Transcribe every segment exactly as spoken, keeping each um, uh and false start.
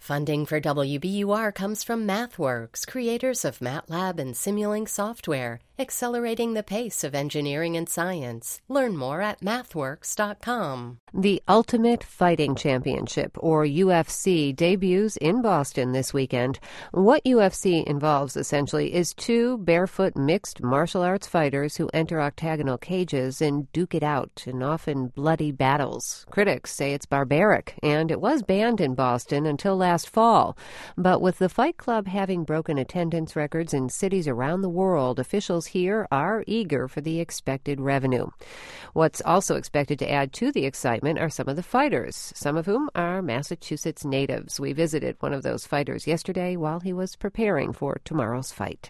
Funding for W B U R comes from MathWorks, creators of MATLAB and Simulink software, accelerating the pace of engineering and science. Learn more at mathworks dot com. The Ultimate Fighting Championship, or U F C, debuts in Boston this weekend. What U F C involves, essentially, is two barefoot mixed martial arts fighters who enter octagonal cages and duke it out in often bloody battles. Critics say it's barbaric, and it was banned in Boston until last fall. But with the Fight Club having broken attendance records in cities around the world, officials here are eager for the expected revenue. What's also expected to add to the excitement are some of the fighters, some of whom are Massachusetts natives. We visited one of those fighters yesterday while he was preparing for tomorrow's fight.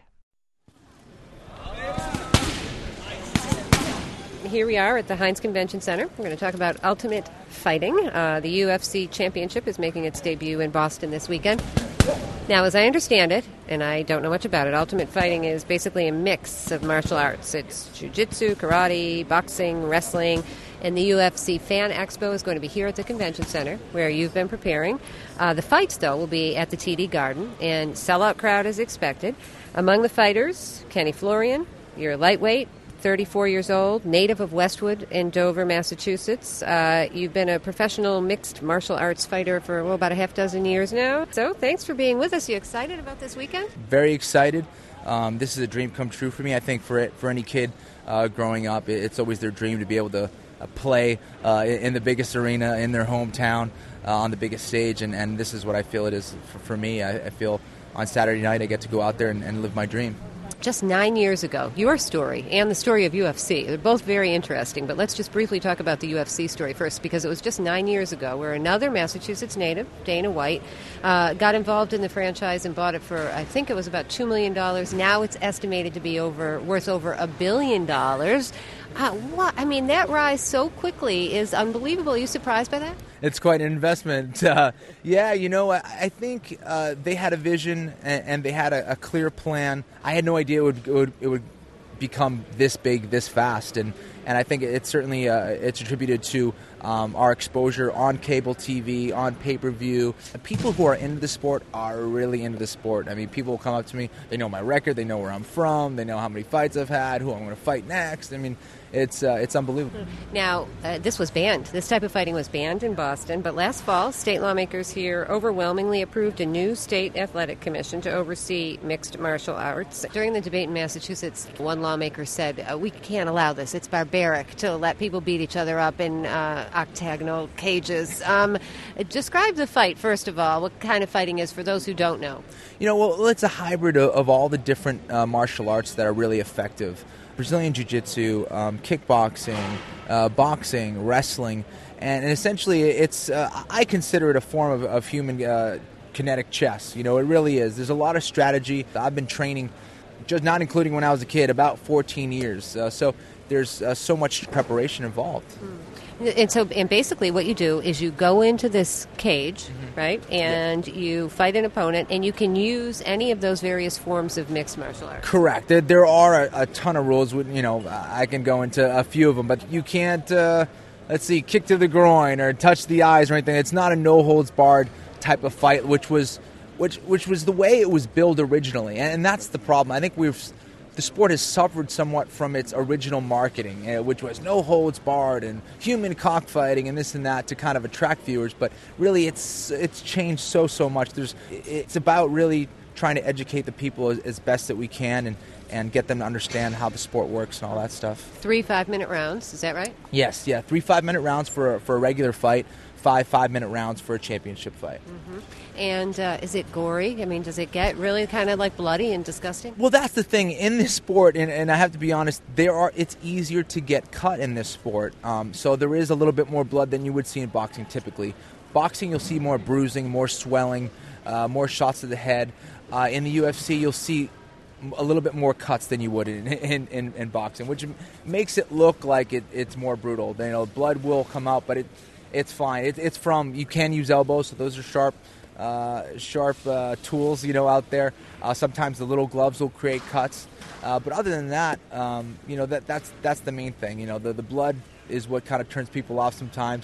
Here we are at the Heinz Convention Center. We're going to talk about Ultimate Fighting. Uh, the U F C Championship is making its debut in Boston this weekend. Now, as I understand it, and I don't know much about it, Ultimate Fighting is basically a mix of martial arts. It's jiu-jitsu, karate, boxing, wrestling, and the U F C Fan Expo is going to be here at the Convention Center, where you've been preparing. Uh, the fights, though, will be at the T D Garden, and sellout crowd is expected. Among the fighters, Kenny Florian, you're lightweight, thirty-four years old, native of Westwood in Dover, Massachusetts. Uh, you've been a professional mixed martial arts fighter for well, about a half dozen years now. So thanks for being with us. You excited about this weekend? Very excited. Um, this is a dream come true for me. I think for it, for any kid uh, growing up, it, it's always their dream to be able to uh, play uh, in the biggest arena in their hometown uh, on the biggest stage. And, and this is what I feel it is for, for me. I, I feel on Saturday night I get to go out there and, and live my dream. Just nine years ago, your story and the story of U F C, they're both very interesting, but let's just briefly talk about the U F C story first, because it was just nine years ago where another Massachusetts native, Dana White, uh, got involved in the franchise and bought it for, I think it was about two million dollars. Now it's estimated to be over worth over a billion dollars. Uh, what? I mean, that rise so quickly is unbelievable. Are you surprised by that? It's quite an investment. Uh, yeah, you know, I, I think uh, they had a vision and, and they had a, a clear plan. I had no idea it would, it would it would become this big, this fast, and, and I think it's certainly uh, it's attributed to um, our exposure on cable T V, on pay-per-view. And people who are into the sport are really into the sport. I mean, people will come up to me, they know my record, they know where I'm from, they know how many fights I've had, who I'm going to fight next. I mean, It's uh, it's unbelievable. Now, uh, this was banned. This type of fighting was banned in Boston, but last fall, state lawmakers here overwhelmingly approved a new state athletic commission to oversee mixed martial arts. During the debate in Massachusetts, one lawmaker said, uh, we can't allow this. It's barbaric to let people beat each other up in uh, octagonal cages. Um, describe the fight, first of all, what kind of fighting is for those who don't know. You know, well, it's a hybrid of, of all the different uh, martial arts that are really effective. Brazilian Jiu-Jitsu, um, kickboxing, uh, boxing, wrestling, and, and essentially it's, uh, I consider it a form of, of human uh, kinetic chess. You know, it really is. There's a lot of strategy. I've been training, just not including when I was a kid, about fourteen years. Uh, so there's uh, so much preparation involved. Mm. And so, and basically what you do is you go into this cage, mm-hmm. right, and yeah. you fight an opponent, and you can use any of those various forms of mixed martial arts. Correct. There, there are a, a ton of rules. With, you know, I can go into a few of them, but you can't, uh, let's see, kick to the groin or touch the eyes or anything. It's not a no-holds-barred type of fight, which was, which, which was the way it was billed originally, and, and that's the problem. I think we've... The sport has suffered somewhat from its original marketing, uh, which was no holds barred and human cockfighting and this and that to kind of attract viewers. But really, it's it's changed so so much. There's it's about really trying to educate the people as, as best that we can and, and get them to understand how the sport works and all that stuff. Three five-minute rounds, is that right? Yes, yeah, three five-minute rounds for a, for a regular fight. Five five-minute rounds for a championship fight. Mm-hmm. And uh, is it gory? I mean, does it get really kind of like bloody and disgusting? Well, that's the thing. In this sport, and, and I have to be honest, there are it's easier to get cut in this sport. Um, so there is a little bit more blood than you would see in boxing typically. Boxing, you'll see more bruising, more swelling, uh, more shots to the head. Uh, in the U F C, you'll see a little bit more cuts than you would in in, in, in boxing, which makes it look like it, it's more brutal. You know, blood will come out, but it it's fine. It, it's from, you can use elbows, so those are sharp uh, sharp uh, tools, you know, out there. Uh, sometimes the little gloves will create cuts. Uh, but other than that, um, you know, that that's that's the main thing. You know, the, the blood is what kind of turns people off sometimes.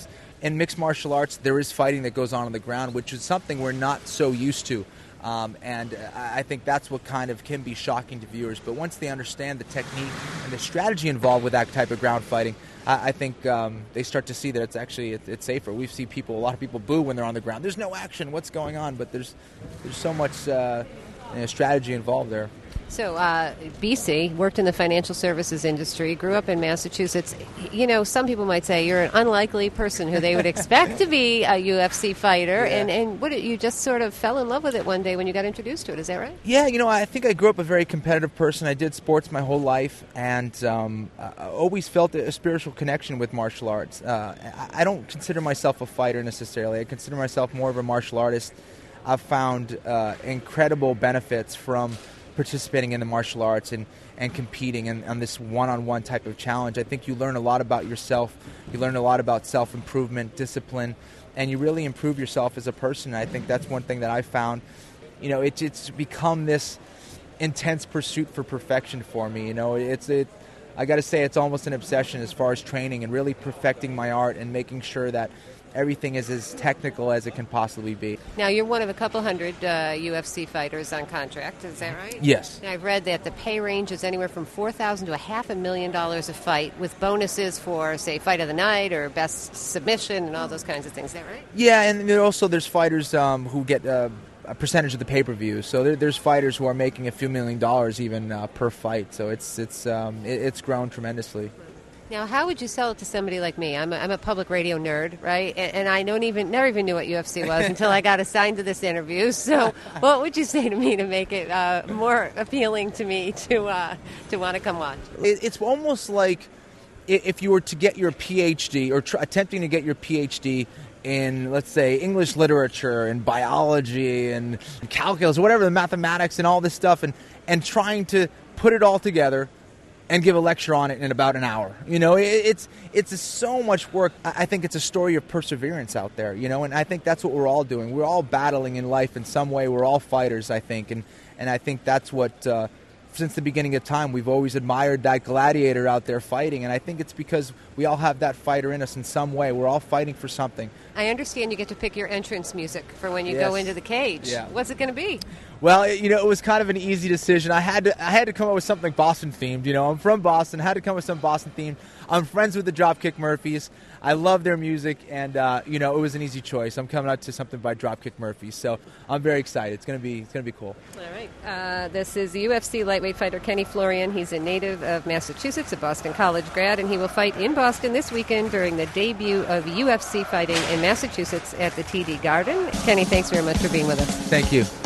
in mixed martial arts, there is fighting that goes on on the ground, which is something we're not so used to. Um, and I think that's what kind of can be shocking to viewers. But once they understand the technique and the strategy involved with that type of ground fighting, I, I think um, they start to see that it's actually it, it's safer. We've seen people, a lot of people boo when they're on the ground. There's no action. What's going on? But there's there's so much uh, you know, strategy involved there. So, uh, B C, worked in the financial services industry, grew up in Massachusetts. You know, some people might say you're an unlikely person who they would expect to be a U F C fighter, yeah. and, and what, you just sort of fell in love with it one day when you got introduced to it. Is that right? Yeah, you know, I think I grew up a very competitive person. I did sports my whole life, and um, I always felt a spiritual connection with martial arts. Uh, I don't consider myself a fighter necessarily. I consider myself more of a martial artist. I've found uh, incredible benefits from participating in the martial arts and, and competing in, on this one-on-one type of challenge. I think you learn a lot about yourself. You learn a lot about self-improvement, discipline, and you really improve yourself as a person. And I think that's one thing that I found. You know, it, it's become this intense pursuit for perfection for me. You know, it's it. I got to say, it's almost an obsession as far as training and really perfecting my art and making sure that everything is as technical as it can possibly be. Now, you're one of a couple hundred uh, U F C fighters on contract, is that right? Yes. And I've read that the pay range is anywhere from four thousand dollars to a half a million dollars a fight, with bonuses for, say, fight of the night or best submission and all those kinds of things, is that right? Yeah, and there also there's fighters um, who get uh, a percentage of the pay-per-view. So there, there's fighters who are making a few million dollars even uh, per fight. So it's, it's, um, it, it's grown tremendously. Now, how would you sell it to somebody like me? I'm a, I'm a public radio nerd, right? And, and I don't even never even knew what U F C was until I got assigned to this interview. So, what would you say to me to make it uh, more appealing to me to uh, to want to come watch? It, it's almost like if you were to get your P H D or tr- attempting to get your P H D in, let's say, English literature and biology and calculus, whatever, the mathematics and all this stuff, and and trying to put it all together and give a lecture on it in about an hour. You know, it, it's it's so much work. I think it's a story of perseverance out there, you know, and I think that's what we're all doing. We're all battling in life in some way. We're all fighters, I think, and, and I think that's what, uh, since the beginning of time, we've always admired that gladiator out there fighting, and I think it's because we all have that fighter in us in some way. We're all fighting for something. I understand you get to pick your entrance music for when you yes. go into the cage. Yeah. What's it going to be? Well, you know, it was kind of an easy decision. I had to I had to come up with something Boston themed. You know, I'm from Boston. I had to come up with something Boston themed. I'm friends with the Dropkick Murphys. I love their music, and uh, you know, it was an easy choice. I'm coming out to something by Dropkick Murphys, so I'm very excited. It's gonna be it's gonna be cool. All right. Uh, this is the U F C lightweight fighter Kenny Florian. He's a native of Massachusetts, a Boston College grad, and he will fight in Boston this weekend during the debut of U F C fighting in Massachusetts at the T D Garden. Kenny, thanks very much for being with us. Thank you.